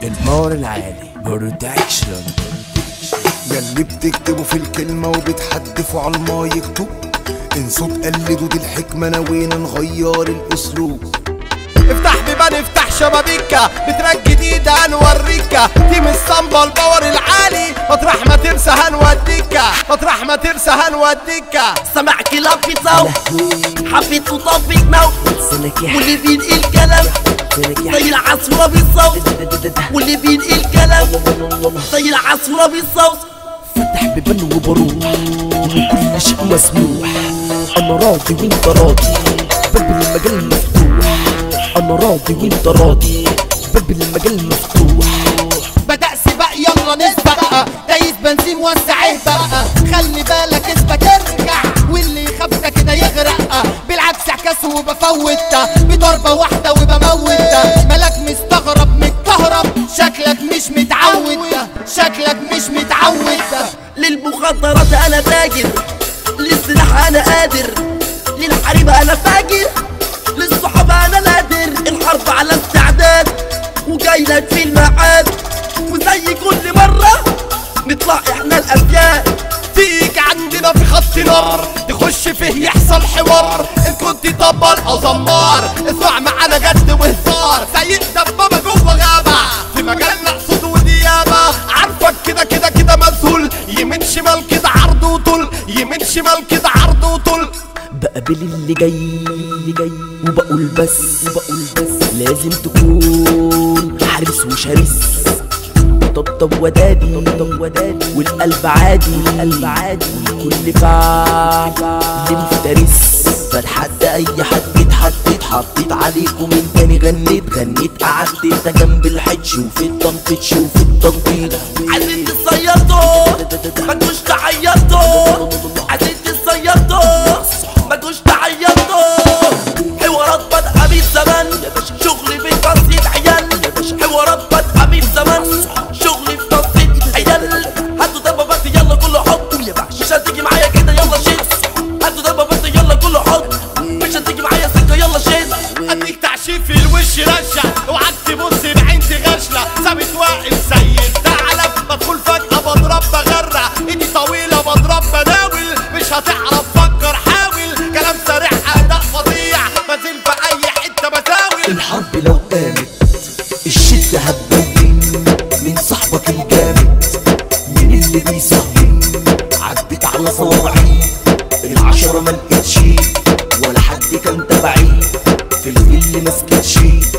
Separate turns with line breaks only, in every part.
الباور العالي بروتكشن.
ياللي بتكتبوا في الكلمة وبتحدفوا على المايك طوب، انسوا تقلدوا دي الحكمة، ناوينا نغير الأسلوب.
افتح بيبان افتح شبابيكا، بتراك جديدة هنوريكا، تيم الصنبا الباور العالي، مطرح ما ترسى هنوديكا، مطرح ما ترسى هنوديكا.
سمع كلام في صوت حبيت تطبق موت، واللي بينقل كلام زي العصفورة بالصوت، واللي بينقل كلام زي العصفورة بالصوت.
فتح بيبان وبروح وكل شيء مسموح، انا راضي وانت راضي، باب المجال مفتوح، انا راضي وانت راضي، باب المجال مفتوح.
بدأ سباق يلا نسبق، دايس بنزين وسعيه بقى، خلي بالك اثبت ارجع، واللي يخاف كده يغرق، بالعكس اعكاسه وبفوت، بضربة واحدة وبموت، مالك مستغرب متكهرب، شكلك مش متعود، شكلك مش متعود.
للمخدرات انا تاجر، للسلاح انا قادر، للحريمة انا فاجر، للصحابة انا نادر. الحرب على استعداد وجايلك في الميعاد، وزي كل مرة نطلع احنا الأبيات.
تيجي عندنا في خط نار، تخش فيه يحصل حوار، ان كنت طبل او زمار، اسمع معانا جد وهزار. سيد دبابة جوه غابة، في مجالنا قصود وديابة، عارفك كده كده كده مسهول، يمين شمال كده عرض وطول، يمين شمال كده عرض وطول.
بقابل اللي جاي وبقول بس لازم تكون حارس وشرس، طبطب ودادي والقلب عادي، كل فعل مفترس، فلحد اي حد اتحطيت عليكم من تاني، غنيت قعدت انت جنب الحج وفي التنطيط.
عايزين تصيطوا ما تجوش تعيطوا، عايزين تصيطوا ما تجوش تعيطوا. حوارات بادئة من زمان، شغلي في تصيد عيال، حوارات بادئة من زمان، شغلي في تصيد عيال. هاتوا دبابات يلا كله حط، مش هتيجي معايا كده يلا شيل، هاتوا دبابات يلا كله حط، مش هتيجي معايا سكة يلا شيل.
اديك تعشيف في الوش رشة، اوعك تبص بعين تغشلة، ثابت واقف زي الثعلب، بدخل فجأة بضرب بغرق، ايدي طويلة بضرب بداول، مش هتعرف فكر حاول، كلام سريع اداء فظيع، بنزل في اي حتة بساوي.
الحرب لو قامت الشدة هتبين من صاحبك الجامد، من اللي بيصهين عدت على صواعي، العشرة ملقتش ولا حد كان تبعي، في الفيل مسكتش.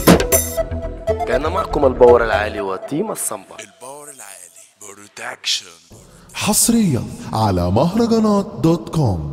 كان معكم الباور العالي وتيم الصنبا.
الباور العالي بروتكشن.
حصريا على مهرجانات.com.